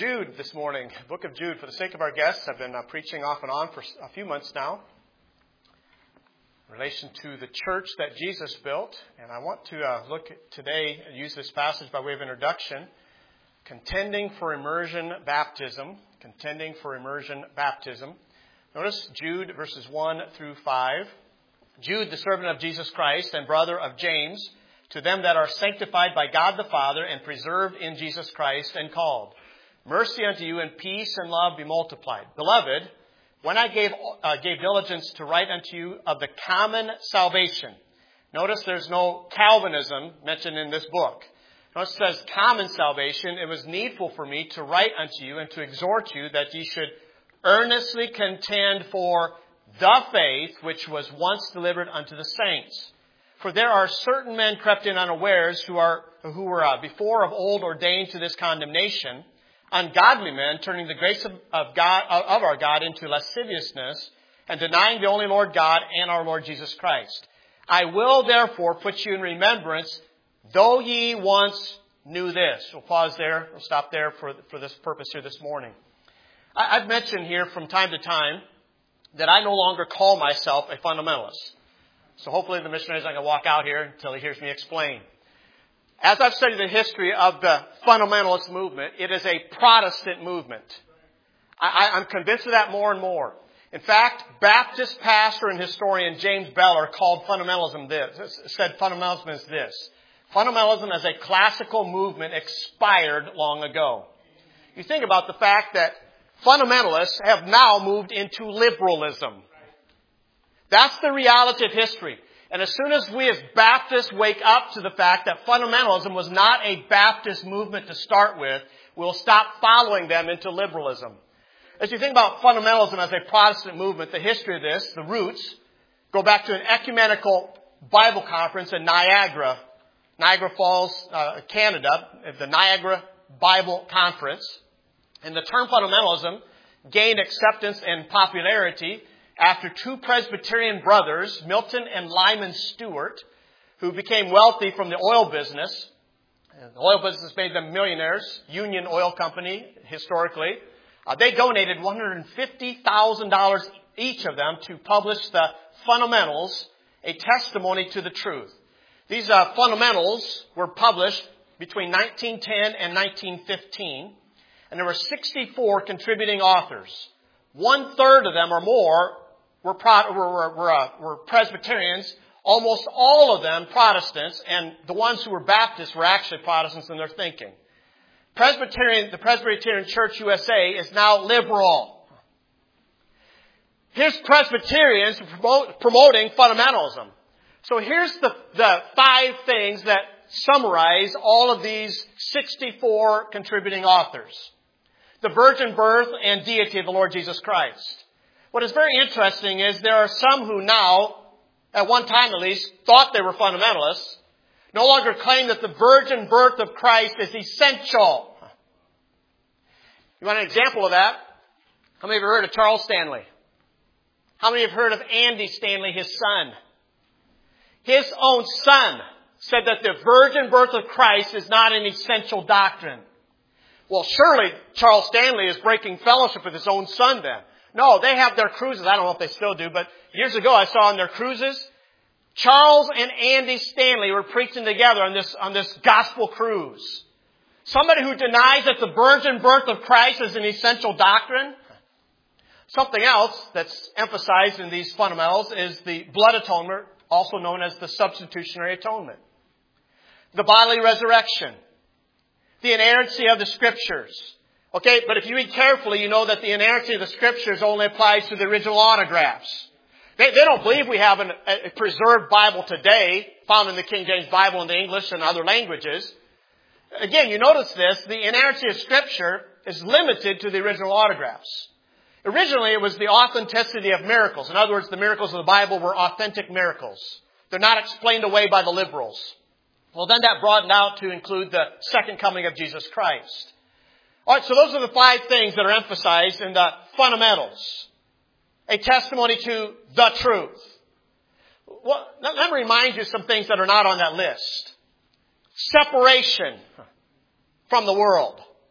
Jude this morning, book of Jude. For the sake of our guests, I've been preaching off and on for a few months now in relation to the church that Jesus built. And I want to look today and use this passage by way of introduction, contending for immersion baptism. Contending for immersion baptism. Notice Jude verses 1 through 5. Jude, the servant of Jesus Christ and brother of James, to them that are sanctified by God the Father and preserved in Jesus Christ and called. Mercy unto you and peace and love be multiplied. Beloved, when I gave diligence to write unto you of the common salvation. Notice there's no Calvinism mentioned in this book. Notice it says common salvation. It was needful for me to write unto you and to exhort you that ye should earnestly contend for the faith which was once delivered unto the saints. For there are certain men crept in unawares who were before of old ordained to this condemnation, ungodly men turning the grace of our God into lasciviousness and denying the only Lord God and our Lord Jesus Christ. I will therefore put you in remembrance, though ye once knew this. We'll pause there. We'll stop there for this purpose here this morning. I've mentioned here from time to time that I no longer call myself a fundamentalist. So hopefully the missionary's not going to walk out here until he hears me explain. As I've studied the history of the fundamentalist movement, it is a Protestant movement. I'm convinced of that more and more. In fact, Baptist pastor and historian James Beller called fundamentalism said fundamentalism is this. Fundamentalism as a classical movement expired long ago. You think about the fact that fundamentalists have now moved into liberalism. That's the reality of history. And as soon as we as Baptists wake up to the fact that fundamentalism was not a Baptist movement to start with, we'll stop following them into liberalism. As you think about fundamentalism as a Protestant movement, the history of this, the roots, go back to an ecumenical Bible conference in Niagara Falls, Canada, the Niagara Bible Conference. And the term fundamentalism gained acceptance and popularity after two Presbyterian brothers, Milton and Lyman Stewart, who became wealthy from the oil business. The oil business made them millionaires. Union Oil Company, historically. They donated $150,000 each of them to publish the Fundamentals, a testimony to the truth. These fundamentals were published between 1910 and 1915, and there were 64 contributing authors. 1/3 of them or more were Presbyterians, almost all of them Protestants, and the ones who were Baptists were actually Protestants in their thinking. The Presbyterian Church USA is now liberal. Here's Presbyterians promoting fundamentalism. So here's the 5 things that summarize all of these 64 contributing authors. The virgin birth and deity of the Lord Jesus Christ. What is very interesting is there are some who now, at one time at least, thought they were fundamentalists, no longer claim that the virgin birth of Christ is essential. You want an example of that? How many of you have heard of Charles Stanley? How many have heard of Andy Stanley, his son? His own son said that the virgin birth of Christ is not an essential doctrine. Well, surely Charles Stanley is breaking fellowship with his own son then. No, they have their cruises. I don't know if they still do, but years ago I saw on their cruises, Charles and Andy Stanley were preaching together on this gospel cruise. Somebody who denies that the virgin birth of Christ is an essential doctrine. Something else that's emphasized in these fundamentals is the blood atonement, also known as the substitutionary atonement. The bodily resurrection. The inerrancy of the Scriptures. Okay, but if you read carefully, you know that the inerrancy of the Scriptures only applies to the original autographs. They don't believe we have a preserved Bible today, found in the King James Bible in the English and other languages. Again, you notice this, the inerrancy of Scripture is limited to the original autographs. Originally, it was the authenticity of miracles. In other words, the miracles of the Bible were authentic miracles. They're not explained away by the liberals. Well, then that broadened out to include the second coming of Jesus Christ. All right, so those are the 5 things that are emphasized in the fundamentals. A testimony to the truth. Well, let me remind you some things that are not on that list. Separation from the world.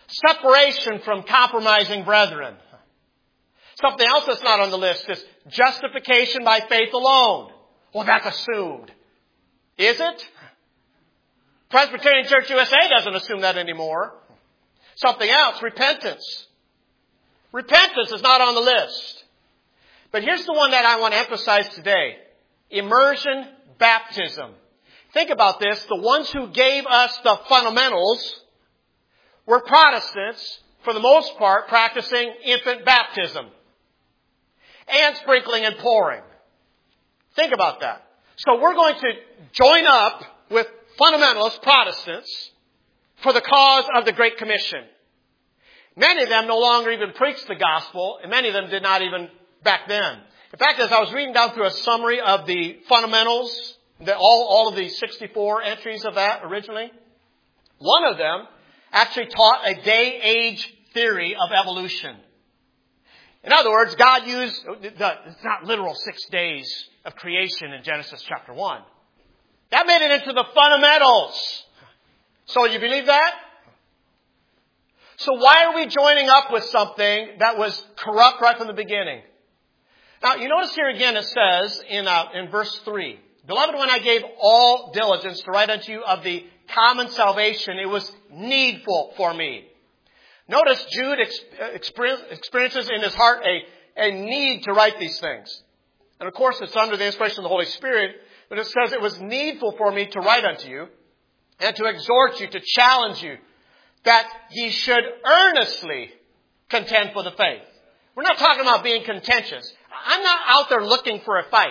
Separation from compromising brethren. Something else that's not on the list is justification by faith alone. Well, that's assumed. Is it? Presbyterian Church USA doesn't assume that anymore. Something else, repentance. Repentance is not on the list. But here's the one that I want to emphasize today. Immersion baptism. Think about this. The ones who gave us the fundamentals were Protestants, for the most part, practicing infant baptism and sprinkling and pouring. Think about that. So we're going to join up with fundamentalist Protestants for the cause of the Great Commission. Many of them no longer even preach the gospel, and many of them did not even back then. In fact, as I was reading down through a summary of the fundamentals, all of the 64 entries of that originally, one of them actually taught a day-age theory of evolution. In other words, God used, it's not literal 6 days of creation in Genesis chapter 1. That made it into the fundamentals. So you believe that? So why are we joining up with something that was corrupt right from the beginning? Now, you notice here again it says in verse 3, Beloved, when I gave all diligence to write unto you of the common salvation, it was needful for me. Notice Jude experiences in his heart a need to write these things. And of course, it's under the inspiration of the Holy Spirit, but it says it was needful for me to write unto you and to exhort you, to challenge you, that ye should earnestly contend for the faith. We're not talking about being contentious. I'm not out there looking for a fight.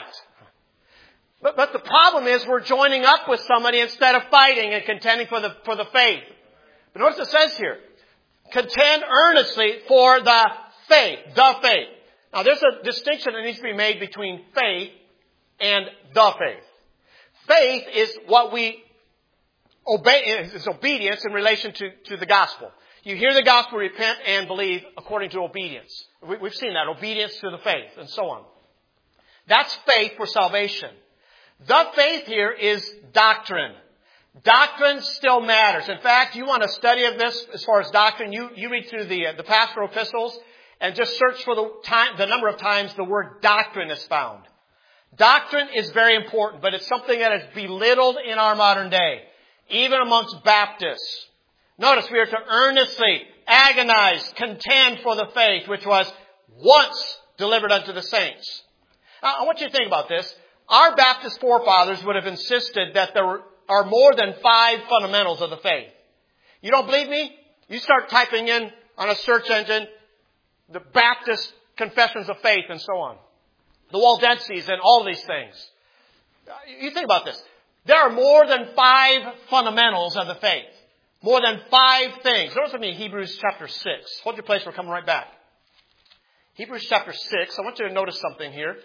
But the problem is we're joining up with somebody instead of fighting and contending for the faith. But notice it says here, contend earnestly for the faith. The faith. Now there's a distinction that needs to be made between faith and the faith. Faith is what we obey, is obedience in relation to the gospel. You hear the gospel, repent, and believe according to obedience. We've seen that, obedience to the faith, and so on. That's faith for salvation. The faith here is doctrine. Doctrine still matters. In fact, you want a study of this as far as doctrine, you read through the pastoral epistles and just search for the number of times the word doctrine is found. Doctrine is very important, but it's something that is belittled in our modern day, even amongst Baptists. Notice we are to earnestly, agonize, contend for the faith which was once delivered unto the saints. Now, I want you to think about this. Our Baptist forefathers would have insisted that there are more than 5 fundamentals of the faith. You don't believe me? You start typing in on a search engine the Baptist confessions of faith and so on. The Waldenses and all these things. You think about this. There are more than 5 fundamentals of the faith. More than 5 things. Notice with me Hebrews chapter 6. Hold your place, we're coming right back. Hebrews chapter 6. I want you to notice something here.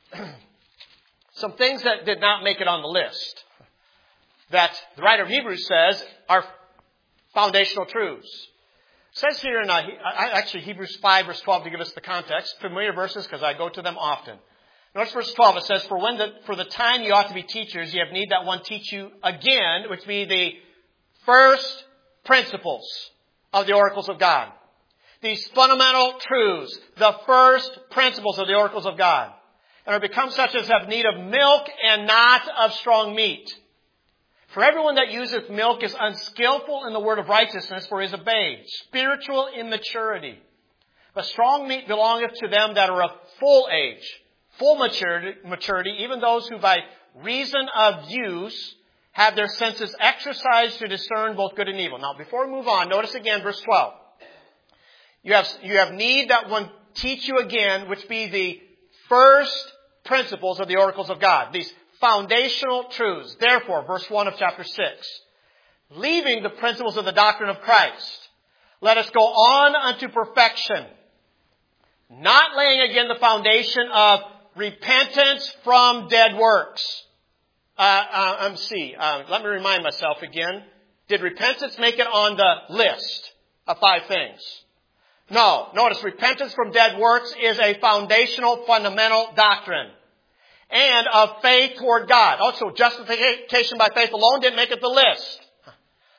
Some things that did not make it on the list. That the writer of Hebrews says are foundational truths. It says here in actually Hebrews 5 verse 12 to give us the context. Familiar verses because I go to them often. Notice verse 12. It says, For the time you ought to be teachers, you have need that one teach you again, which be the first principles of the oracles of God. These fundamental truths, the first principles of the oracles of God. And are become such as have need of milk and not of strong meat. For everyone that useth milk is unskillful in the word of righteousness, for he is a babe, spiritual immaturity. But strong meat belongeth to them that are of full age, full maturity, even those who by reason of use have their senses exercised to discern both good and evil. Now, before we move on, notice again verse 12. You have need that one teach you again, which be the first principles of the oracles of God. These foundational truths. Therefore, verse 1 of chapter 6. Leaving the principles of the doctrine of Christ, let us go on unto perfection, not laying again the foundation of repentance from dead works. Let me remind myself again. Did repentance make it on the list of 5 things? No. Notice, repentance from dead works is a foundational, fundamental doctrine. And of faith toward God. Also, justification by faith alone didn't make it the list.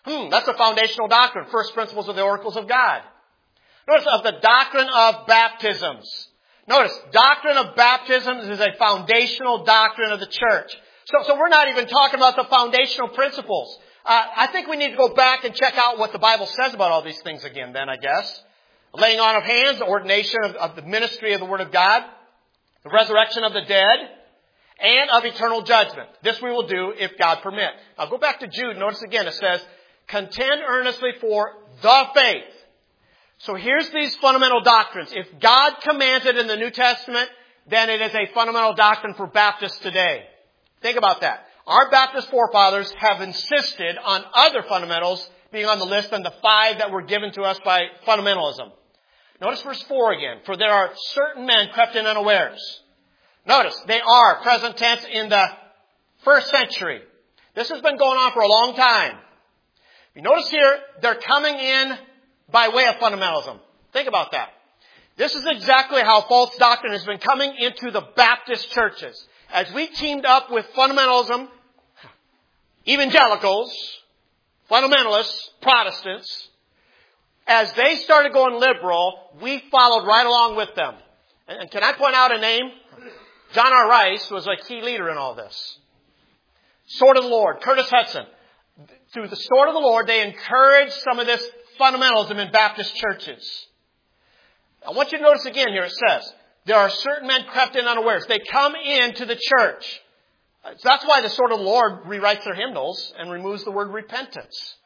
That's a foundational doctrine. First principles of the oracles of God. Notice of the doctrine of baptisms. Notice, doctrine of baptisms is a foundational doctrine of the church. So we're not even talking about the foundational principles. I think we need to go back and check out what the Bible says about all these things again then, I guess. Laying on of hands, the ordination of the ministry of the Word of God, the resurrection of the dead, and of eternal judgment. This we will do if God permit. Now go back to Jude. Notice again it says, contend earnestly for the faith. So here's these fundamental doctrines. If God commands it in the New Testament, then it is a fundamental doctrine for Baptists today. Think about that. Our Baptist forefathers have insisted on other fundamentals being on the list than the 5 that were given to us by fundamentalism. Notice verse 4 again. For there are certain men crept in unawares. Notice, they are present tense in the first century. This has been going on for a long time. You notice here, they're coming in by way of fundamentalism. Think about that. This is exactly how false doctrine has been coming into the Baptist churches. As we teamed up with fundamentalism, evangelicals, fundamentalists, Protestants, as they started going liberal, we followed right along with them. And can I point out a name? John R. Rice was a key leader in all this. Sword of the Lord, Curtis Hudson. Through the Sword of the Lord, they encouraged some of this fundamentalism in Baptist churches. I want you to notice again here, it says, there are certain men crept in unawares. They come into the church. So that's why the Sword of the Lord rewrites their hymnals and removes the word repentance.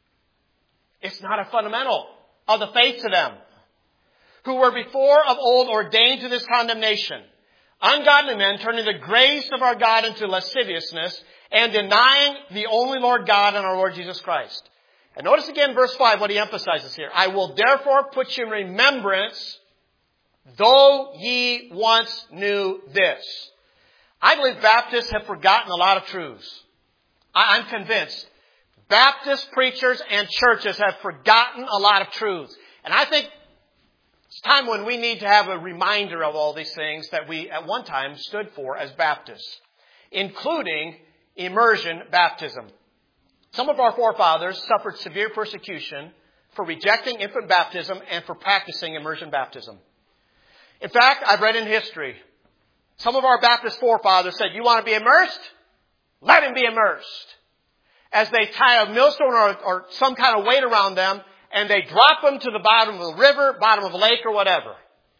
It's not a fundamental of the faith to them. Who were before of old ordained to this condemnation. Ungodly men turning the grace of our God into lasciviousness and denying the only Lord God and our Lord Jesus Christ. And notice again verse 5 what he emphasizes here. I will therefore put you in remembrance, though ye once knew this. I believe Baptists have forgotten a lot of truths. I'm convinced. Baptist preachers and churches have forgotten a lot of truths. And I think it's time when we need to have a reminder of all these things that we at one time stood for as Baptists, including immersion baptism. Some of our forefathers suffered severe persecution for rejecting infant baptism and for practicing immersion baptism. In fact, I've read in history, some of our Baptist forefathers said, you want to be immersed? Let him be immersed. As they tie a millstone or some kind of weight around them, and they drop them to the bottom of the river, bottom of a lake, or whatever.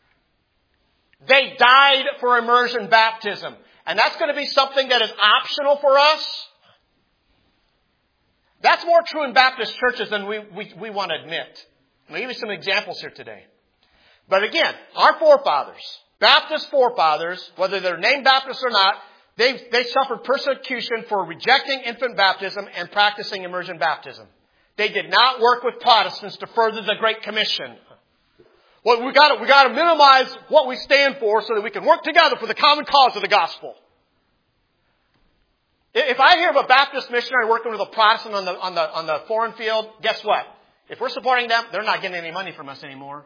They died for immersion baptism. And that's going to be something that is optional for us. That's more true in Baptist churches than we want to admit. I'm going to give you some examples here today. But again, our forefathers, Baptist forefathers, whether they're named Baptists or not, they suffered persecution for rejecting infant baptism and practicing immersion baptism. They did not work with Protestants to further the Great Commission. Well, we got to minimize what we stand for so that we can work together for the common cause of the gospel. If I hear of a Baptist missionary working with a Protestant on the foreign field, guess what? If we're supporting them, they're not getting any money from us anymore.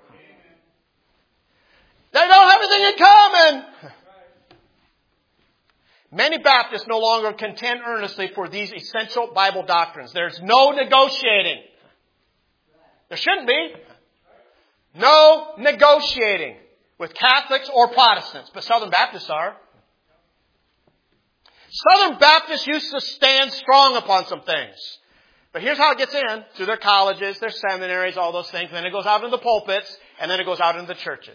They don't have anything in common. Many Baptists no longer contend earnestly for these essential Bible doctrines. There's no negotiating. There shouldn't be. No negotiating with Catholics or Protestants, but Southern Baptists are. Southern Baptists used to stand strong upon some things. But here's how it gets in. Through their colleges, their seminaries, all those things. And then it goes out into the pulpits, and then it goes out into the churches.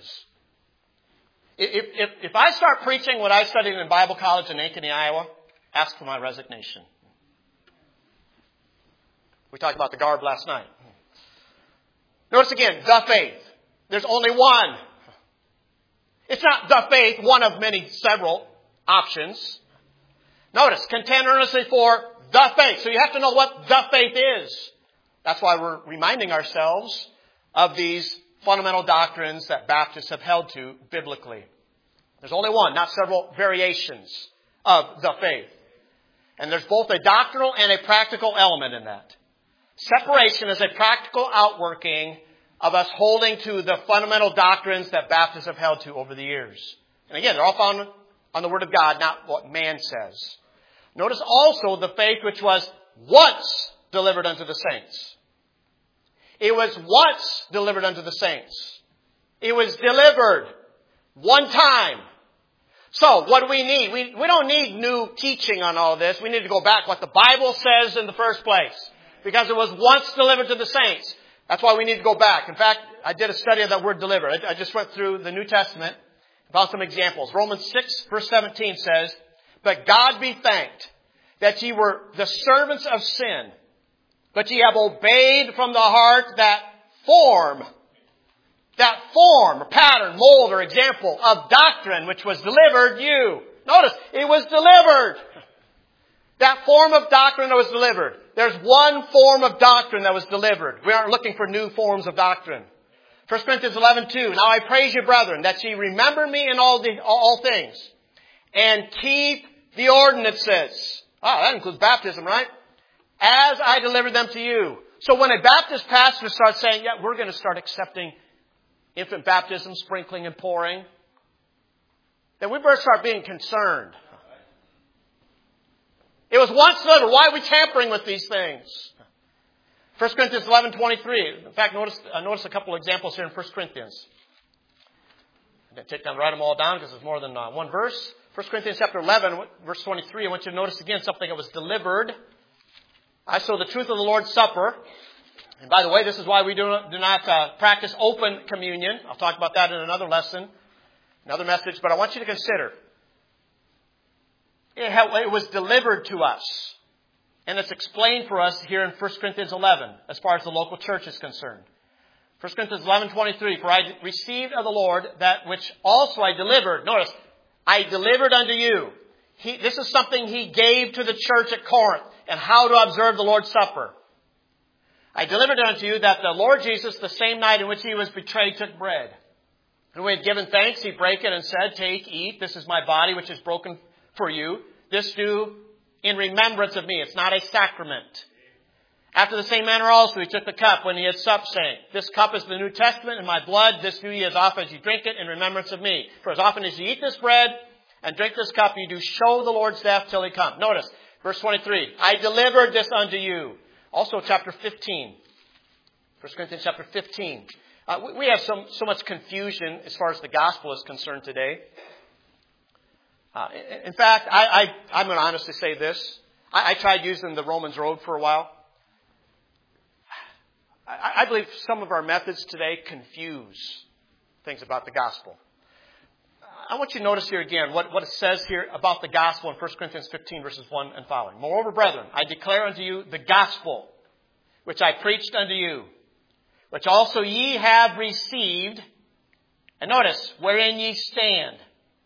If I start preaching what I studied in Bible college in Ankeny, Iowa, ask for my resignation. We talked about the garb last night. Notice again, the faith. There's only one. It's not the faith, one of many, several options. Notice, contend earnestly for the faith. So you have to know what the faith is. That's why we're reminding ourselves of these fundamental doctrines that Baptists have held to biblically. There's only one, not several variations of the faith. And there's both a doctrinal and a practical element in that. Separation is a practical outworking of us holding to the fundamental doctrines that Baptists have held to over the years. And again, they're all found on the Word of God, not what man says. Notice also the faith which was once delivered unto the saints. It was once delivered unto the saints. It was delivered one time. So, what do we need? We don't need new teaching on all this. We need to go back what the Bible says in the first place. Because it was once delivered to the saints. That's why we need to go back. In fact, I did a study of that word delivered. I just went through the New Testament, found some examples. Romans 6 verse 17 says, "But God be thanked that ye were the servants of sin, but ye have obeyed from the heart that form, or pattern, mold, or example of doctrine which was delivered you." Notice, it was delivered. That form of doctrine that was delivered. There's one form of doctrine that was delivered. We aren't looking for new forms of doctrine. 1 Corinthians 11:2. "Now I praise you, brethren, that ye remember me in all things, and keep the ordinances." That includes baptism, right? "As I delivered them to you." So when a Baptist pastor starts saying, "Yeah, we're going to start accepting infant baptism, sprinkling and pouring," then we better start being concerned. It was once delivered. Why are we tampering with these things? 1 Corinthians 11:23. In fact, notice a couple of examples here in 1 Corinthians. I didn't take time to write them all down because there's more than one verse. 1 Corinthians chapter 11, verse 23. I want you to notice again something that was delivered. "I saw the truth of the Lord's Supper." And by the way, this is why we do not practice open communion. I'll talk about that in another lesson, another message. But I want you to consider. It was delivered to us. And it's explained for us here in 1 Corinthians 11, as far as the local church is concerned. 1 Corinthians 11:23, "For I received of the Lord that which also I delivered." Notice, I delivered unto you. This is something he gave to the church at Corinth, and how to observe the Lord's Supper. "I delivered unto you that the Lord Jesus, the same night in which he was betrayed, took bread. And when he had given thanks, he brake it and said, Take, eat, this is my body which is broken for you. This do in remembrance of me." It's not a sacrament. "After the same manner also he took the cup when he had supped, saying, This cup is the New Testament in my blood. This do ye as often as you drink it in remembrance of me. For as often as you eat this bread and drink this cup, you do show the Lord's death till he come." Notice, verse 23, "I delivered this unto you." Also chapter 15. 1 Corinthians chapter 15. We have so much confusion as far as the gospel is concerned today. In fact, I'm going to honestly say this. I tried using the Romans Road for a while. I believe some of our methods today confuse things about the gospel. I want you to notice here again what it says here about the gospel in 1 Corinthians 15 verses 1 and following. "Moreover, brethren, I declare unto you the gospel, which I preached unto you, which also ye have received." And notice, "wherein ye stand,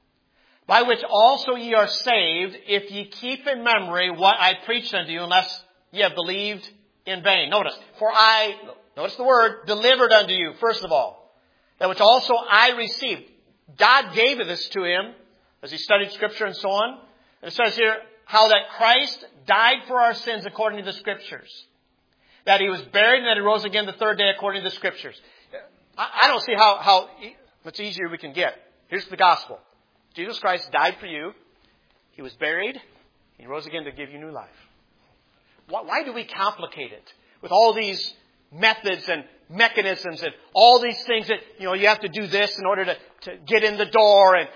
by which also ye are saved, if ye keep in memory what I preached unto you, unless ye have believed in vain." Notice, notice the word, "delivered unto you," first of all. "That which also I received." God gave this to him as he studied Scripture and so on. And it says here, how that Christ died for our sins according to the Scriptures. That he was buried and that he rose again the third day according to the Scriptures. I don't see how much easier we can get. Here's the gospel. Jesus Christ died for you. He was buried. He rose again to give you new life. Why do we complicate it with all these methods and mechanisms and all these things that, you have to do this in order to get in the door and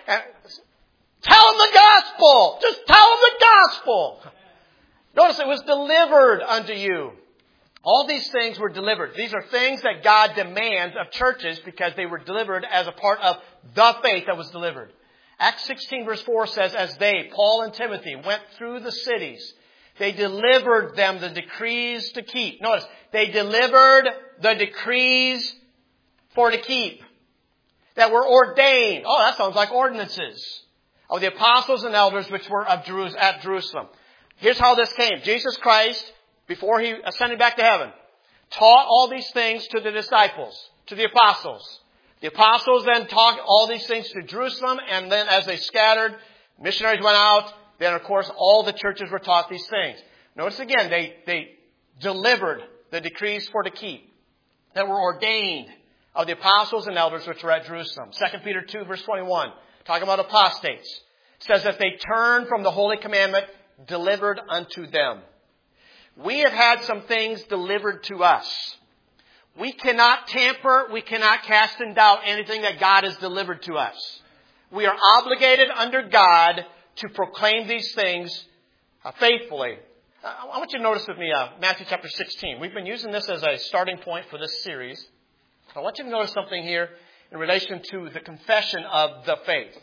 tell them the gospel. Just tell them the gospel. Notice it was delivered unto you. All these things were delivered. These are things that God demands of churches because they were delivered as a part of the faith that was delivered. Acts 16 verse 4 says, "As they, Paul and Timothy, went through the cities, they delivered them the decrees to keep." Notice, they delivered the decrees for to keep that were ordained. Oh, that sounds like ordinances of the apostles and elders which were at Jerusalem. Here's how this came. Jesus Christ, before he ascended back to heaven, taught all these things to the disciples, to the apostles. The apostles then taught all these things to Jerusalem, and then as they scattered, missionaries went out. Then, of course, all the churches were taught these things. Notice again, they delivered the decrees for to keep that were ordained of the apostles and elders which were at Jerusalem. 2 Peter 2, verse 21, talking about apostates, says that they turned from the holy commandment delivered unto them, we have had some things delivered to us. We cannot tamper, we cannot cast in doubt anything that God has delivered to us. We are obligated under God to proclaim these things faithfully. I want you to notice with me Matthew chapter 16. We've been using this as a starting point for this series. I want you to notice something here in relation to the confession of the faith.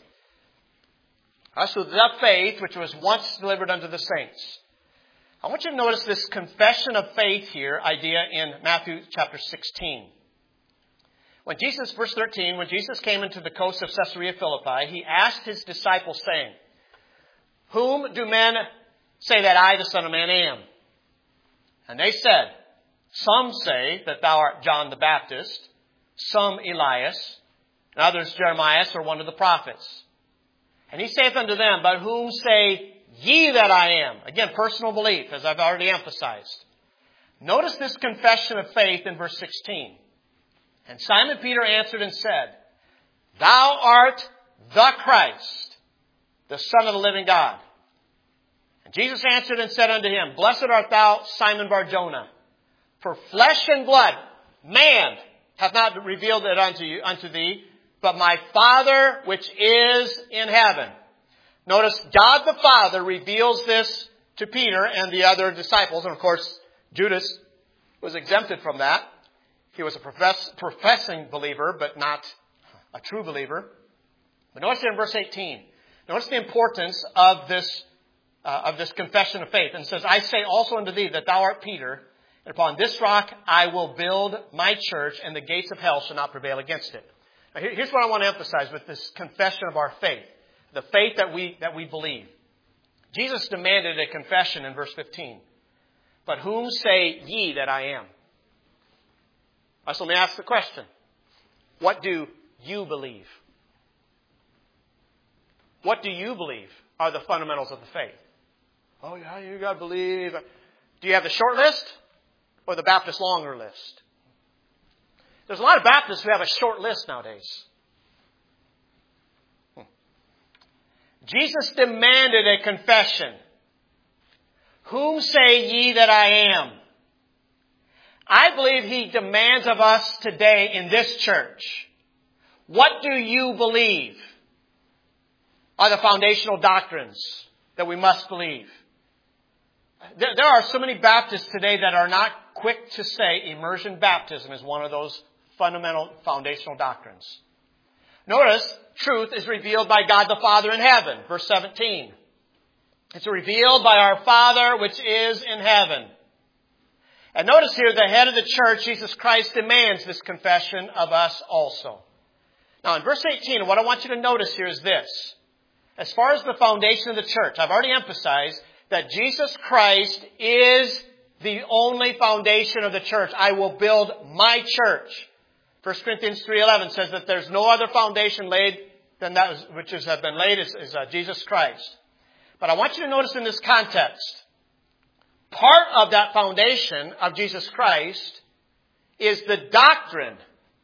So the faith which was once delivered unto the saints. I want you to notice this confession of faith here idea in Matthew chapter 16. When Jesus, verse 13, when Jesus came into the coast of Caesarea Philippi, he asked his disciples, saying, Whom do men say that I, the Son of Man, am? And they said, Some say that thou art John the Baptist, some Elias, and others Jeremiah or one of the prophets. And he saith unto them, But whom say ye that I am? Again, personal belief, as I've already emphasized. Notice this confession of faith in verse 16. And Simon Peter answered and said, Thou art the Christ, the Son of the living God. And Jesus answered and said unto him, Blessed art thou, Simon Bar-Jonah, for flesh and blood, man, hath not revealed it unto thee, but my Father which is in heaven. Notice, God the Father reveals this to Peter and the other disciples. And of course, Judas was exempted from that. He was a professing believer, but not a true believer. But notice here in verse 18. Notice the importance of this confession of faith. And it says, I say also unto thee that thou art Peter, and upon this rock I will build my church, and the gates of hell shall not prevail against it. Now, here's what I want to emphasize with this confession of our faith. The faith that we believe. Jesus demanded a confession in verse 15. But whom say ye that I am? So let me ask the question. What do you believe? What do you believe are the fundamentals of the faith? Oh yeah, you got to believe. Do you have the short list or the Baptist longer list? There's a lot of Baptists who have a short list nowadays. Jesus demanded a confession. Whom say ye that I am? I believe he demands of us today in this church. What do you believe are the foundational doctrines that we must believe? There are so many Baptists today that are not quick to say immersion baptism is one of those fundamental foundational doctrines. Notice, truth is revealed by God the Father in heaven. Verse 17. It's revealed by our Father which is in heaven. And notice here, the head of the church, Jesus Christ, demands this confession of us also. Now in verse 18, what I want you to notice here is this. As far as the foundation of the church, I've already emphasized that Jesus Christ is the only foundation of the church. I will build my church. 1 Corinthians 3:11 says that there's no other foundation laid than that which has been laid is Jesus Christ. But I want you to notice in this context, part of that foundation of Jesus Christ is the doctrine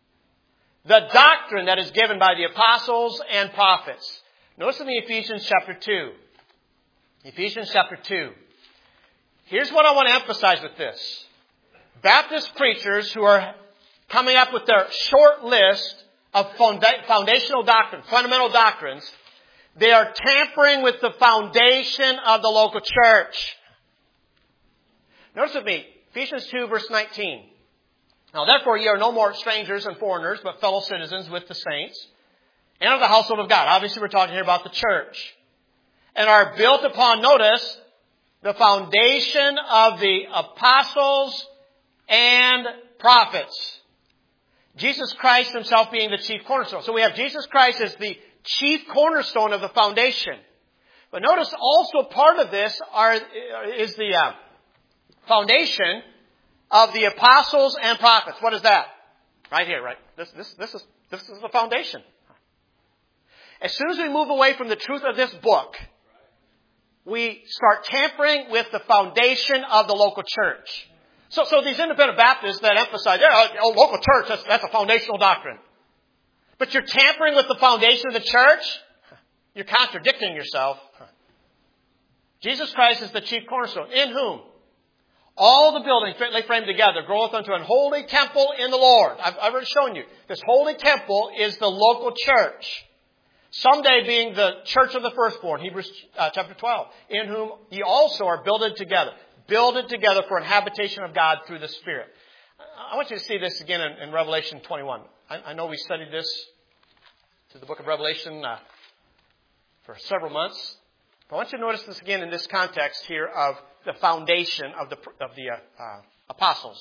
that is given by the apostles and prophets. Notice in Ephesians chapter 2. Ephesians chapter 2. Here's what I want to emphasize with this. Baptist preachers who are coming up with their short list of foundational doctrines, fundamental doctrines, they are tampering with the foundation of the local church. Notice with me, Ephesians 2 verse 19. Now therefore ye are no more strangers and foreigners, but fellow citizens with the saints, and of the household of God. Obviously we're talking here about the church. And are built upon, notice, the foundation of the apostles and prophets. Jesus Christ himself being the chief cornerstone. So we have Jesus Christ as the chief cornerstone of the foundation. But notice also part of this is the foundation of the apostles and prophets. What is that? Right here, right? This is the foundation. As soon as we move away from the truth of this book, we start tampering with the foundation of the local church. So these independent Baptists that emphasize, local church, that's a foundational doctrine. But you're tampering with the foundation of the church? You're contradicting yourself. Jesus Christ is the chief cornerstone. In whom? All the building fitly framed together groweth unto an holy temple in the Lord. I've already shown you. This holy temple is the local church. Someday being the church of the firstborn, Hebrews chapter 12, in whom ye also are builded together. Builded together for an habitation of God through the Spirit. I want you to see this again in Revelation 21. I know we studied this through the book of Revelation for several months. But I want you to notice this again in this context here of the foundation of the apostles.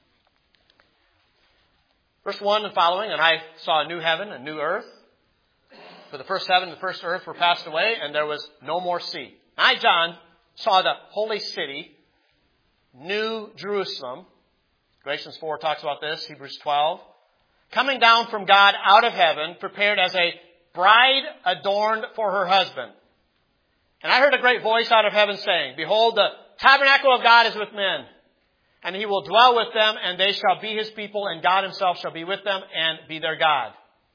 Verse 1 and following, and I saw a new heaven and new earth. For the first heaven and the first earth were passed away, and there was no more sea. I, John, saw the holy city, New Jerusalem. Galatians 4 talks about this, Hebrews 12. Coming down from God out of heaven, prepared as a bride adorned for her husband. And I heard a great voice out of heaven saying, Behold, the tabernacle of God is with men, and he will dwell with them, and they shall be his people, and God himself shall be with them and be their God.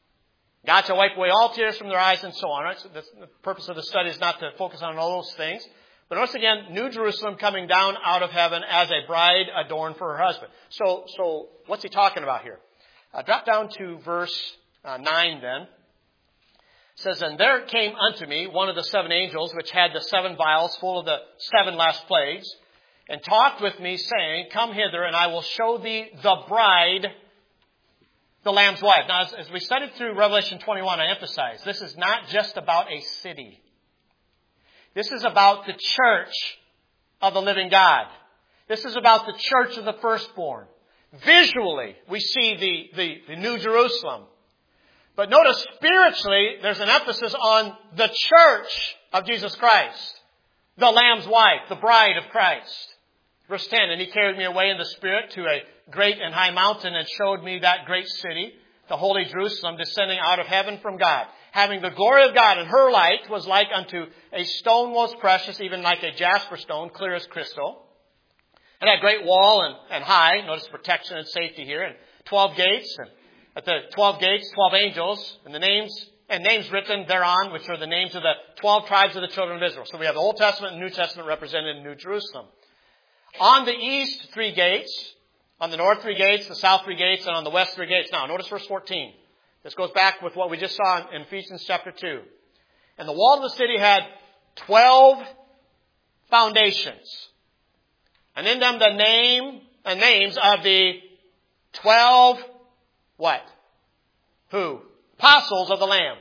God shall wipe away all tears from their eyes, and so on. Right? So the purpose of the study is not to focus on all those things. But notice again, New Jerusalem coming down out of heaven as a bride adorned for her husband. So what's he talking about here? Drop down to verse 9 then. It says, And there came unto me one of the seven angels, which had the seven vials full of the seven last plagues, and talked with me, saying, Come hither, and I will show thee the bride, the Lamb's wife. Now, as we studied through Revelation 21, I emphasize, this is not just about a city. This is about the church of the living God. This is about the church of the firstborn. Visually, we see the New Jerusalem. But notice spiritually, there's an emphasis on the church of Jesus Christ. The Lamb's wife, the bride of Christ. Verse 10, And he carried me away in the Spirit to a great and high mountain, and showed me that great city, the holy Jerusalem, descending out of heaven from God, having the glory of God, and her light was like unto a stone most precious, even like a jasper stone, clear as crystal. And had great wall and high, notice protection and safety here, and 12 gates, and at the 12 gates, 12 angels, and the names written thereon, which are the names of the 12 tribes of the children of Israel. So we have the Old Testament and New Testament represented in New Jerusalem. On the east, 3 gates. On the north, 3 gates. The south, 3 gates. And on the west, 3 gates. Now, notice verse 14. This goes back with what we just saw in Ephesians chapter 2. And the wall of the city had 12 foundations. And in them the names of the 12, what? Who? Apostles of the Lamb.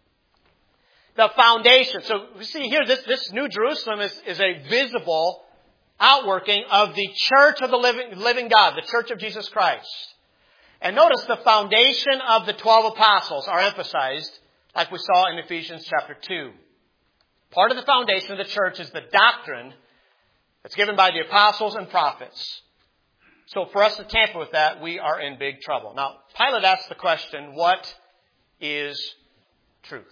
The foundation. So we see here, this New Jerusalem is a visible outworking of the church of the living God, the church of Jesus Christ. And notice the foundation of the 12 apostles are emphasized, like we saw in Ephesians chapter 2. Part of the foundation of the church is the doctrine that's given by the apostles and prophets. So for us to tamper with that, we are in big trouble. Now, Pilate asked the question, what is truth?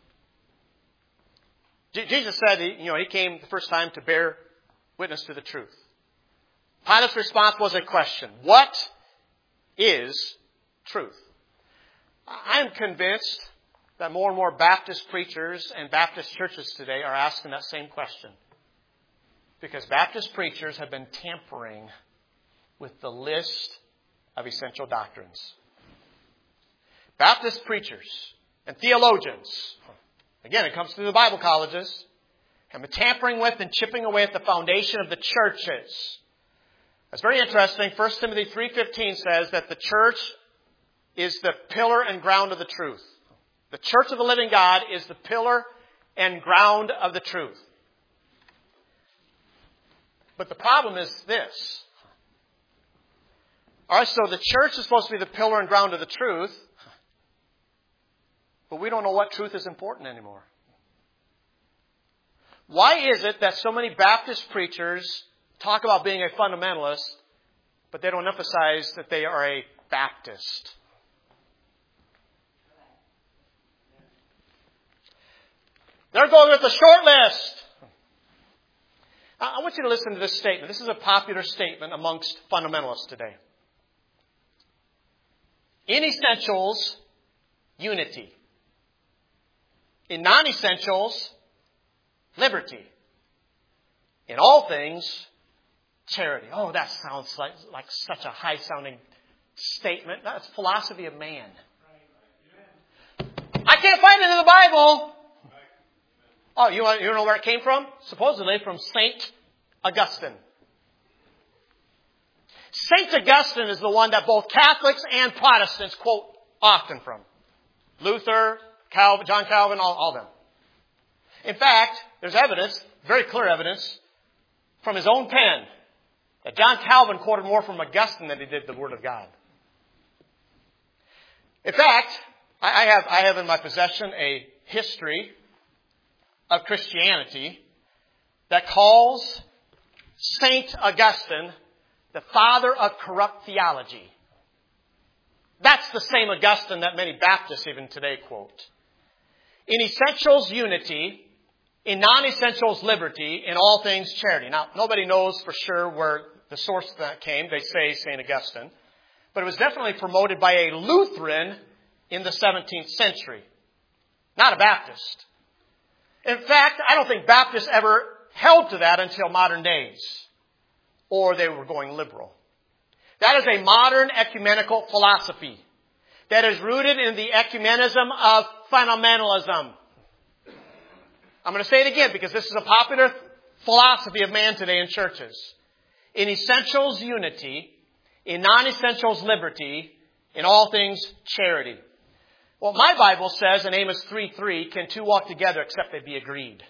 Jesus said, he came the first time to bear witness to the truth. Pilate's response was a question. What is truth? I'm convinced that more and more Baptist preachers and Baptist churches today are asking that same question. Because Baptist preachers have been tampering with the list of essential doctrines. Baptist preachers and theologians, again, it comes through the Bible colleges, have been tampering with and chipping away at the foundation of the churches. That's very interesting. 1 Timothy 3:15 says that the church is the pillar and ground of the truth. The church of the living God is the pillar and ground of the truth. But the problem is this. All right, so the church is supposed to be the pillar and ground of the truth, but we don't know what truth is important anymore. Why is it that so many Baptist preachers talk about being a fundamentalist, but they don't emphasize that they are a Baptist? They're going with the short list. I want you to listen to this statement. This is a popular statement amongst fundamentalists today. In essentials, unity. In non-essentials, liberty. In all things, charity. Oh, that sounds like such a high-sounding statement. That's philosophy of man. I can't find it in the Bible. Oh, you know where it came from? Supposedly from St. Augustine. St. Augustine is the one that both Catholics and Protestants quote often from. Luther, Calvin, John Calvin, all of them. In fact, there's evidence, very clear evidence, from his own pen that John Calvin quoted more from Augustine than he did the Word of God. In fact, I have in my possession a history of Christianity that calls St. Augustine the father of corrupt theology. That's the same Augustine that many Baptists even today quote. In essentials, unity. In non-essentials, liberty. In all things, charity. Now, nobody knows for sure where the source of that came. They say St. Augustine. But it was definitely promoted by a Lutheran in the 17th century. Not a Baptist. In fact, I don't think Baptists ever held to that until modern days. Or they were going liberal. That is a modern ecumenical philosophy that is rooted in the ecumenism of fundamentalism. I'm going to say it again because this is a popular philosophy of man today in churches. In essentials, unity. In non-essentials, liberty. In all things, charity. Well, my Bible says in Amos 3:3, can two walk together except they be agreed?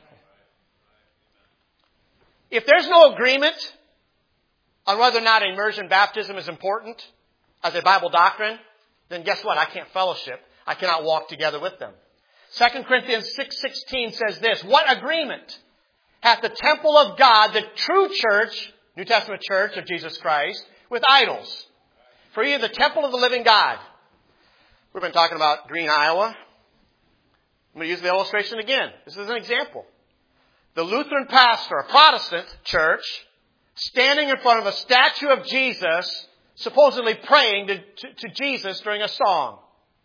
If there's no agreement on whether or not immersion baptism is important as a Bible doctrine, then guess what? I can't fellowship. I cannot walk together with them. 2 Corinthians 6:16 says this, what agreement hath the temple of God, the true church, New Testament church of Jesus Christ, with idols? For ye are the temple of the living God. We've been talking about Green, Iowa. I'm going to use the illustration again. This is an example. The Lutheran pastor, a Protestant church, standing in front of a statue of Jesus, supposedly praying to Jesus during a song.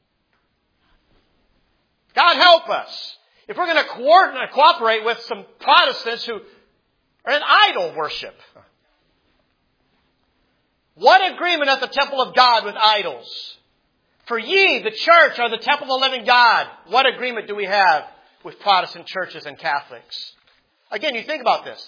God help us. If we're going to cooperate with some Protestants who are in idol worship. What agreement at the temple of God with idols? For ye, the church, are the temple of the living God. What agreement do we have with Protestant churches and Catholics? Again, you think about this.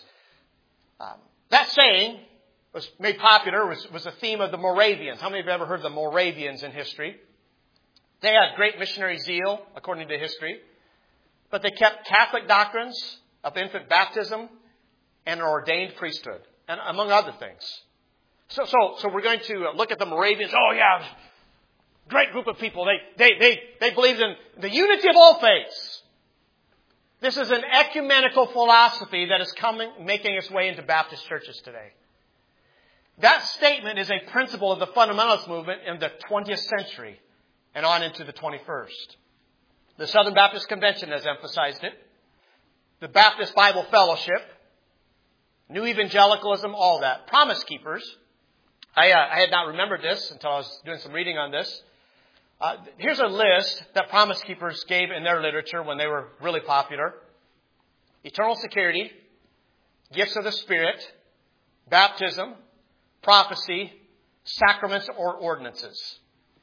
That saying was made popular, was a theme of the Moravians. How many of you have ever heard of the Moravians in history? They had great missionary zeal, according to history. But they kept Catholic doctrines of infant baptism and an ordained priesthood, and among other things. So we're going to look at the Moravians. Oh, yeah, great group of people. They believed in the unity of all faiths. This is an ecumenical philosophy that is making its way into Baptist churches today. That statement is a principle of the fundamentalist movement in the 20th century and on into the 21st. The Southern Baptist Convention has emphasized it. The Baptist Bible Fellowship, New Evangelicalism, all that. Promise Keepers. I had not remembered this until I was doing some reading on this. Here's a list that Promise Keepers gave in their literature when they were really popular. Eternal security, gifts of the Spirit, baptism, prophecy, sacraments or ordinances.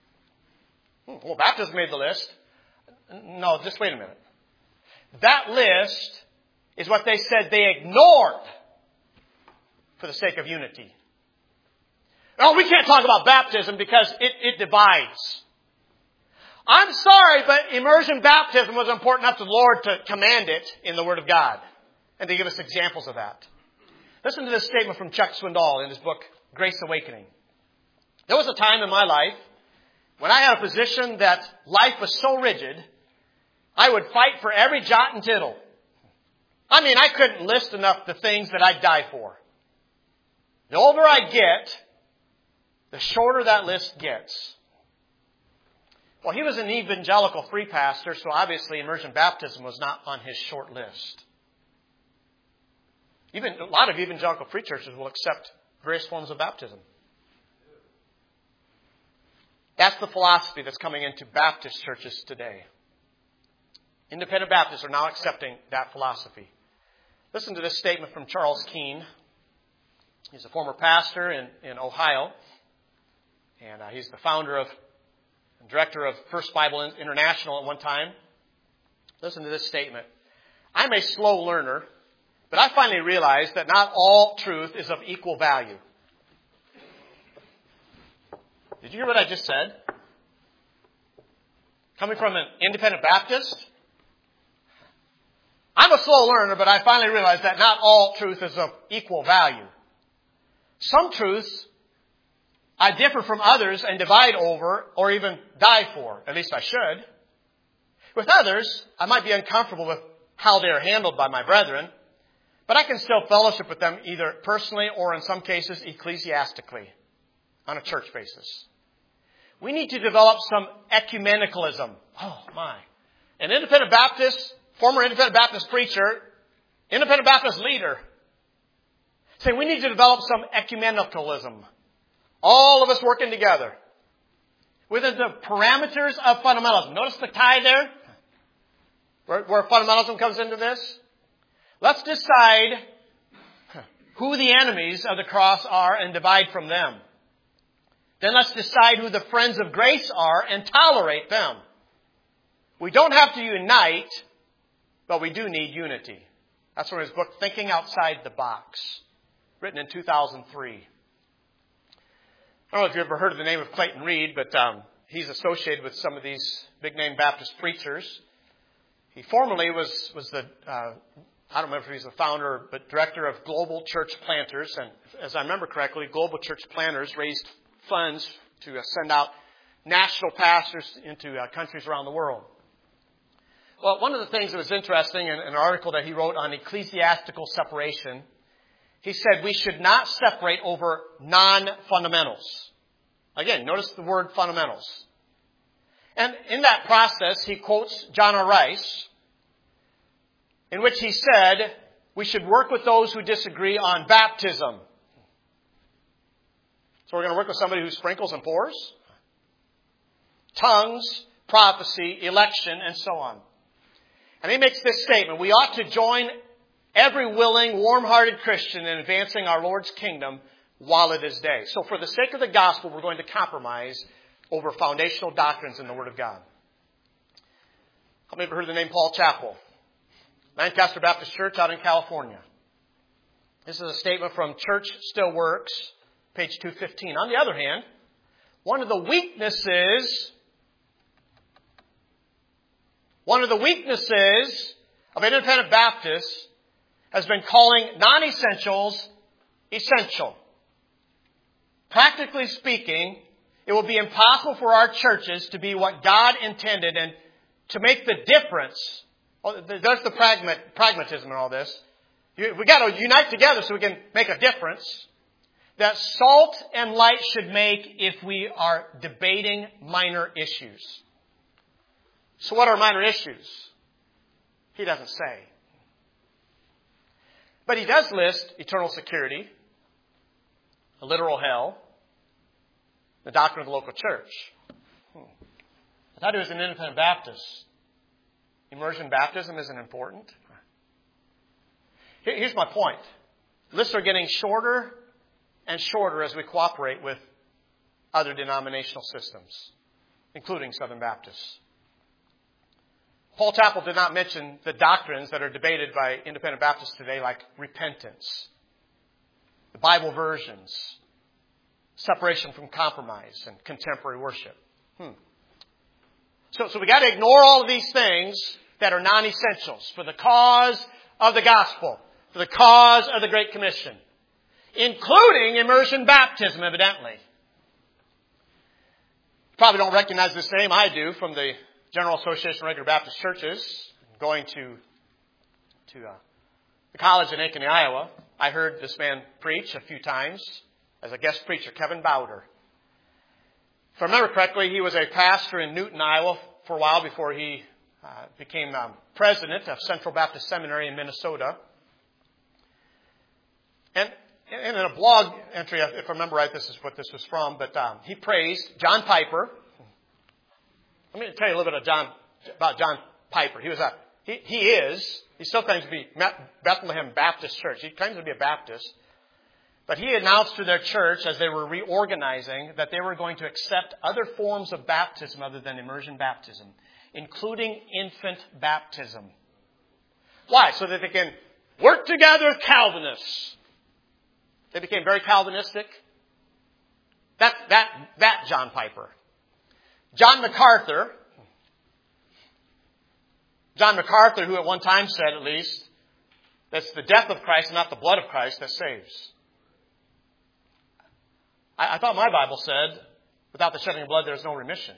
Well, baptism made the list. No, just wait a minute. That list is what they said they ignored for the sake of unity. Oh, we can't talk about baptism because it divides. I'm sorry, but immersion baptism was important enough to the Lord to command it in the Word of God and to give us examples of that. Listen to this statement from Chuck Swindoll in his book, Grace Awakening. There was a time in my life when I had a position that life was so rigid, I would fight for every jot and tittle. I mean, I couldn't list enough the things that I'd die for. The older I get, the shorter that list gets. Well, he was an evangelical free pastor, so obviously immersion baptism was not on his short list. Even a lot of evangelical free churches will accept various forms of baptism. That's the philosophy that's coming into Baptist churches today. Independent Baptists are now accepting that philosophy. Listen to this statement from Charles Keene. He's a former pastor in Ohio, and he's the founder of and director of First Bible International at one time. Listen to this statement. I'm a slow learner, but I finally realized that not all truth is of equal value. Did you hear what I just said? Coming from an independent Baptist? I'm a slow learner, but I finally realized that not all truth is of equal value. Some truths I differ from others and divide over or even die for. At least I should. With others, I might be uncomfortable with how they are handled by my brethren, but I can still fellowship with them either personally or in some cases ecclesiastically on a church basis. We need to develop some ecumenicalism. Oh my. An independent Baptist, former independent Baptist preacher, independent Baptist leader, saying we need to develop some ecumenicalism. All of us working together within the parameters of fundamentalism. Notice the tie there? Where fundamentalism comes into this? Let's decide who the enemies of the cross are and divide from them. Then let's decide who the friends of grace are and tolerate them. We don't have to unite, but we do need unity. That's from his book, Thinking Outside the Box, written in 2003. I don't know if you've ever heard of the name of Clayton Reed, but he's associated with some of these big-name Baptist preachers. He formerly was the, I don't remember if he's the founder, but director of Global Church Planters. And as I remember correctly, Global Church Planters raised funds to send out national pastors into countries around the world. Well, one of the things that was interesting in an article that he wrote on ecclesiastical separation, he said we should not separate over non-fundamentals. Again, notice the word fundamentals. And in that process, he quotes John R. Rice, in which he said we should work with those who disagree on baptism. So we're going to work with somebody who sprinkles and pours, tongues, prophecy, election, and so on. And he makes this statement: we ought to join every willing, warm-hearted Christian in advancing our Lord's kingdom while it is day. So for the sake of the gospel, we're going to compromise over foundational doctrines in the Word of God. How many have heard the name Paul Chappell? Lancaster Baptist Church out in California. This is a statement from Church Still Works, page 215. On the other hand, one of the weaknesses of independent Baptists has been calling non-essentials essential. Practically speaking, it will be impossible for our churches to be what God intended and to make the difference. Well, there's the pragmatism in all this. We've got to unite together so we can make a difference. That salt and light should make if we are debating minor issues. So what are minor issues? He doesn't say. But he does list eternal security, a literal hell, the doctrine of the local church. I thought he was an independent Baptist. Immersion baptism isn't important. Here's my point. Lists are getting shorter and shorter as we cooperate with other denominational systems, including Southern Baptists. Paul Chappell did not mention the doctrines that are debated by independent Baptists today, like repentance, the Bible versions, separation from compromise, and contemporary worship. So we got to ignore all of these things that are non-essentials for the cause of the gospel, for the cause of the Great Commission, including immersion baptism, evidently. You probably don't recognize this name. I do, from the General Association of Regular Baptist Churches. Going to the college in Ankeny, Iowa, I heard this man preach a few times as a guest preacher, Kevin Bowder. If I remember correctly, he was a pastor in Newton, Iowa for a while before he became president of Central Baptist Seminary in Minnesota. And in a blog entry, if I remember right, this is what this was from, but he praised John Piper. Let me tell you a little bit about John Piper. He still claims to be Bethlehem Baptist Church. He claims to be a Baptist. But he announced to their church as they were reorganizing that they were going to accept other forms of baptism other than immersion baptism, including infant baptism. Why? So that they can work together with Calvinists. They became very Calvinistic. That John Piper. John MacArthur, who at one time said, at least, that's the death of Christ and not the blood of Christ that saves. I thought my Bible said, without the shedding of blood, there is no remission.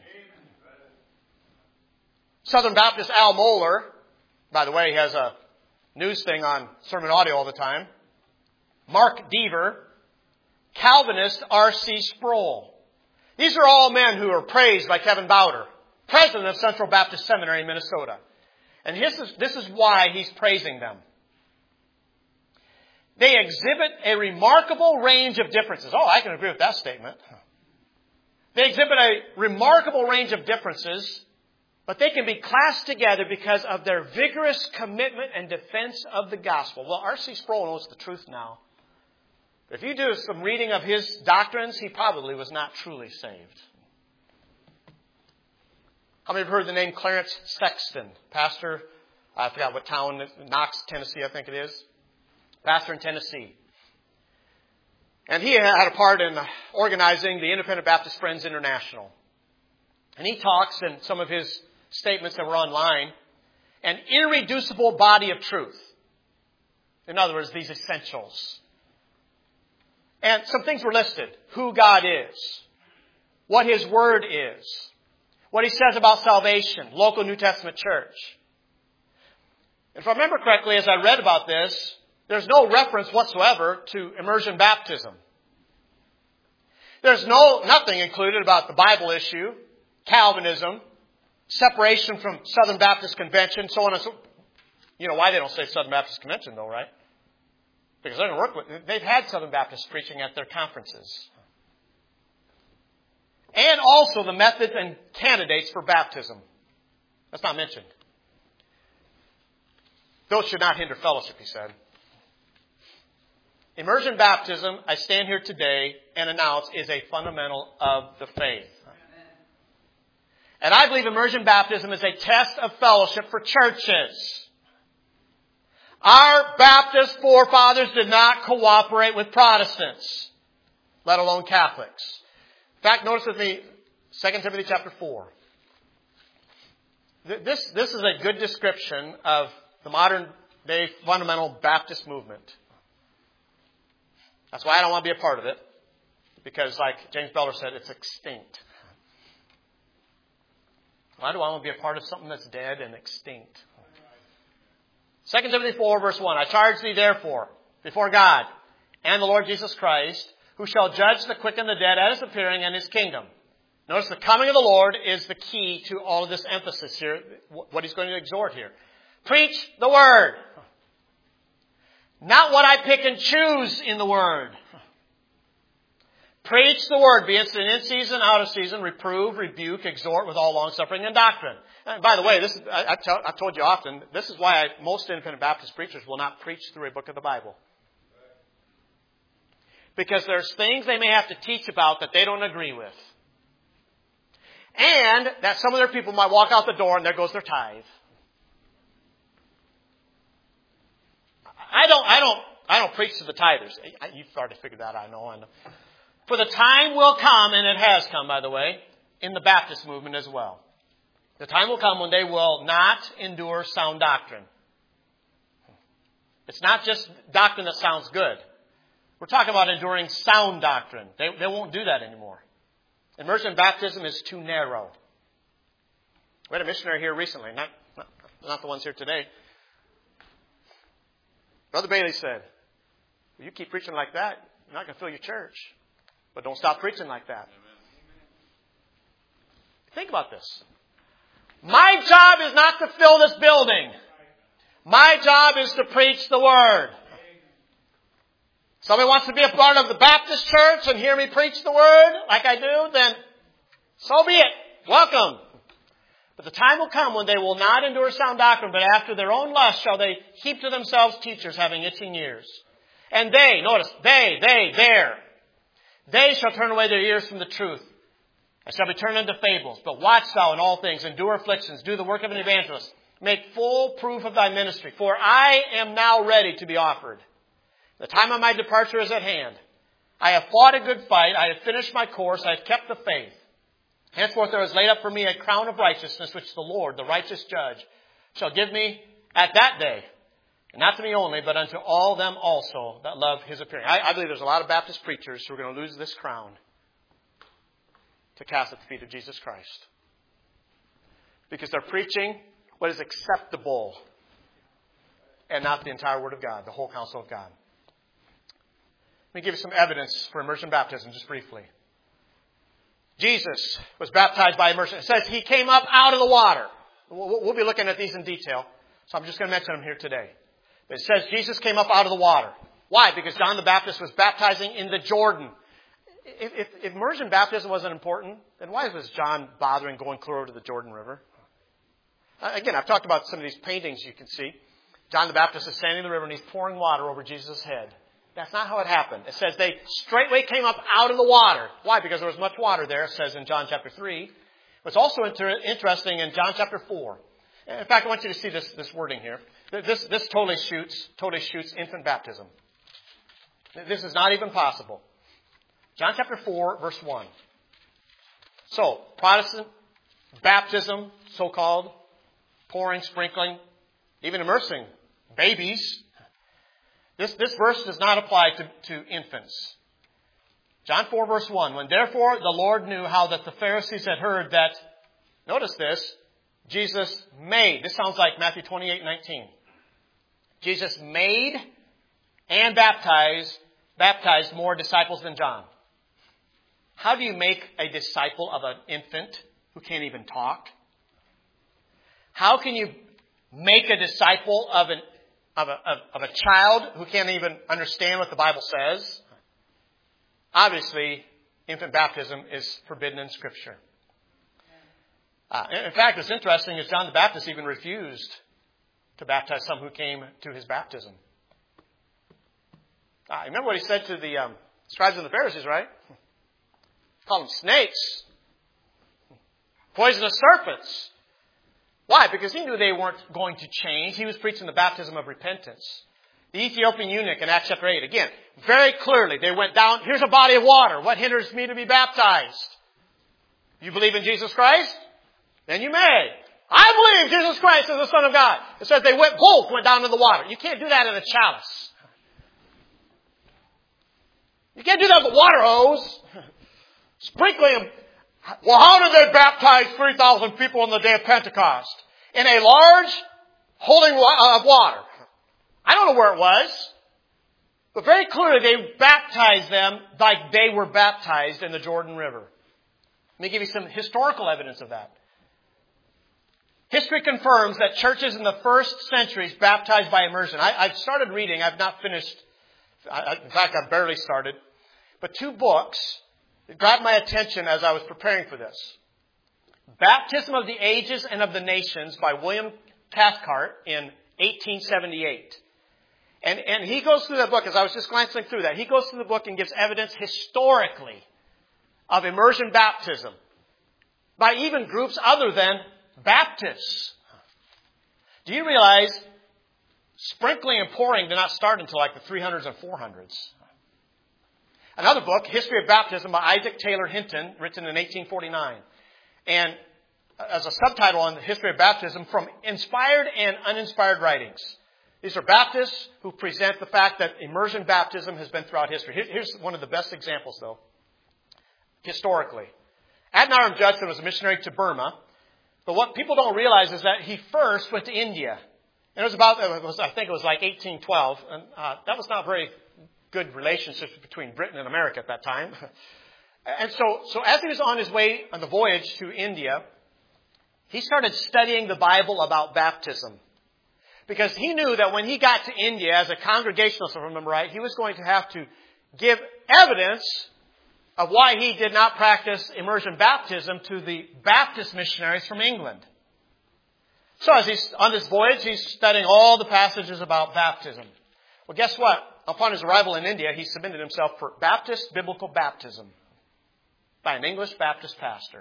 Southern Baptist Al Mohler, by the way, he has a news thing on sermon audio all the time. Mark Deaver, Calvinist R.C. Sproul. These are all men who are praised by Kevin Bowder, president of Central Baptist Seminary in Minnesota. And this is why he's praising them. They exhibit a remarkable range of differences. Oh, I can agree with that statement. They exhibit a remarkable range of differences, but they can be classed together because of their vigorous commitment and defense of the gospel. Well, R.C. Sproul knows the truth now. If you do some reading of his doctrines, he probably was not truly saved. How many have heard the name Clarence Sexton? Pastor, I forgot what town, Knox, Tennessee, I think it is. Pastor in Tennessee. And he had a part in organizing the Independent Baptist Friends International. And he talks in some of his statements that were online, an irreducible body of truth. In other words, these essentials. And some things were listed. Who God is. What His Word is. What He says about salvation. Local New Testament church. If I remember correctly, as I read about this, there's no reference whatsoever to immersion baptism. There's nothing included about the Bible issue, Calvinism, separation from Southern Baptist Convention, so on and so on. You know why they don't say Southern Baptist Convention though, right? Because they're going to work with, they've had Southern Baptists preaching at their conferences. And also the methods and candidates for baptism. That's not mentioned. Those should not hinder fellowship, he said. Immersion baptism, I stand here today and announce, is a fundamental of the faith. And I believe immersion baptism is a test of fellowship for churches. Our Baptist forefathers did not cooperate with Protestants, let alone Catholics. In fact, notice with me 2 Timothy chapter 4. This is a good description of the modern day fundamental Baptist movement. That's why I don't want to be a part of it. Because like James Beller said, it's extinct. Why do I want to be a part of something that's dead and extinct? 2 Timothy 4 verse 1. I charge thee therefore before God and the Lord Jesus Christ, who shall judge the quick and the dead at His appearing and His kingdom. Notice the coming of the Lord is the key to all of this emphasis here, what He's going to exhort here. Preach the Word. Not what I pick and choose in the Word. Preach the Word, be instant in season, out of season, reprove, rebuke, exhort with all longsuffering and doctrine. And by the way, I've told you often, this is why most independent Baptist preachers will not preach through a book of the Bible. Because there's things they may have to teach about that they don't agree with. And that some of their people might walk out the door and there goes their tithe. I don't preach to the tithers. You've already figured that out, I know. For the time will come, and it has come, by the way, in the Baptist movement as well. The time will come when they will not endure sound doctrine. It's not just doctrine that sounds good. We're talking about enduring sound doctrine. They won't do that anymore. Immersion baptism is too narrow. We had a missionary here recently, not the ones here today. Brother Bailey said, well, you keep preaching like that, you're not going to fill your church. But don't stop preaching like that. Think about this. My job is not to fill this building. My job is to preach the Word. Somebody wants to be a part of the Baptist church and hear me preach the Word like I do, then so be it. Welcome. But the time will come when they will not endure sound doctrine, but after their own lust shall they heap to themselves teachers having itching ears. And they, notice, they shall turn away their ears from the truth, and shall be turned into fables. But watch thou in all things, endure afflictions, do the work of an evangelist. Make full proof of thy ministry, for I am now ready to be offered. The time of my departure is at hand. I have fought a good fight, I have finished my course, I have kept the faith. Henceforth there is laid up for me a crown of righteousness, which the Lord, the righteous judge, shall give me at that day. And not to me only, but unto all them also that love his appearing. I believe there's a lot of Baptist preachers who are going to lose this crown to cast at the feet of Jesus Christ. Because they're preaching what is acceptable and not the entire Word of God, the whole counsel of God. Let me give you some evidence for immersion baptism just briefly. Jesus was baptized by immersion. It says he came up out of the water. We'll be looking at these in detail, so I'm just going to mention them here today. It says Jesus came up out of the water. Why? Because John the Baptist was baptizing in the Jordan. If immersion baptism wasn't important, then why was John bothering going clear over to the Jordan River? Again, I've talked about some of these paintings you can see. John the Baptist is standing in the river and he's pouring water over Jesus' head. That's not how it happened. It says they straightway came up out of the water. Why? Because there was much water there, it says in John chapter 3. What's also interesting in John chapter 4. In fact, I want you to see this wording here. This totally shoots infant baptism. This is not even possible. John chapter 4, verse 1. So, Protestant baptism, so-called, pouring, sprinkling, even immersing babies. This verse does not apply to infants. John 4, verse 1. When therefore the Lord knew how that the Pharisees had heard that, notice this, Jesus made, this sounds like Matthew 28:19. Jesus made and baptized more disciples than John. How do you make a disciple of an infant who can't even talk? How can you make a disciple of a child who can't even understand what the Bible says? Obviously, infant baptism is forbidden in Scripture. In fact, what's interesting is John the Baptist even refused to baptize some who came to his baptism. Remember what he said to the scribes and the Pharisees, right? Call them snakes, poisonous serpents. Why? Because he knew they weren't going to change. He was preaching the baptism of repentance. The Ethiopian eunuch in Acts chapter 8, again, very clearly, they went down, here's a body of water. What hinders me to be baptized? You believe in Jesus Christ? Then you may. I believe Jesus Christ is the Son of God. It says both went down to the water. You can't do that in a chalice. You can't do that with a water hose. Sprinkling them. Well, how did they baptize 3,000 people on the day of Pentecost? In a large holding of water. I don't know where it was. But very clearly they baptized them like they were baptized in the Jordan River. Let me give you some historical evidence of that. History confirms that churches in the first centuries baptized by immersion. I've started reading. I've not finished. In fact, I've barely started. But 2 books got my attention as I was preparing for this. Baptism of the Ages and of the Nations by William Cathcart in 1878. And he goes through that book, as I was just glancing through that, he goes through the book and gives evidence historically of immersion baptism by even groups other than Baptists. Do you realize sprinkling and pouring did not start until like the 300s and 400s? Another book, History of Baptism by Isaac Taylor Hinton, written in 1849. And as a subtitle on the history of baptism, from inspired and uninspired writings. These are Baptists who present the fact that immersion baptism has been throughout history. Here's one of the best examples, though, historically. Adoniram Judson was a missionary to Burma. But what people don't realize is that he first went to India. And I think it was like 1812. And that was not very good relationships between Britain and America at that time. And so as he was on his way on the voyage to India, he started studying the Bible about baptism. Because he knew that when he got to India as a congregationalist, if I remember right, he was going to have to give evidence of why he did not practice immersion baptism to the Baptist missionaries from England. So as he's on this voyage, he's studying all the passages about baptism. Well, guess what? upon his arrival in India, he submitted himself for Baptist biblical baptism by an English Baptist pastor.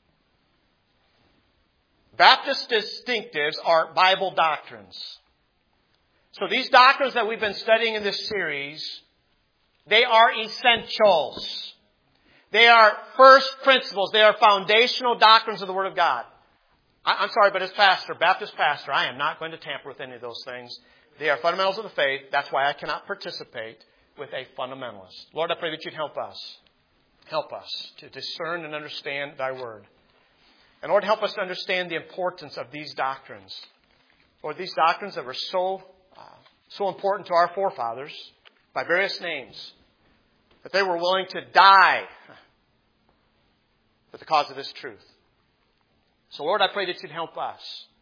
Baptist distinctives are Bible doctrines. So these doctrines that we've been studying in this series, they are essentials. They are first principles. They are foundational doctrines of the Word of God. I'm sorry, but as pastor, Baptist pastor, I am not going to tamper with any of those things. They are fundamentals of the faith. That's why I cannot participate with a fundamentalist. Lord, I pray that you'd help us. Help us to discern and understand thy word. And Lord, help us to understand the importance of these doctrines. Lord, these doctrines that were so important to our forefathers by various names, that they were willing to die for the cause of this truth. So Lord, I pray that you'd help us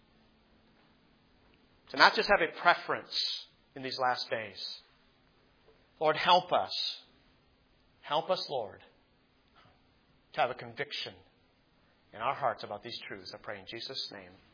to not just have a preference in these last days. Lord, help us. Help us, Lord, to have a conviction in our hearts about these truths. I pray in Jesus' name.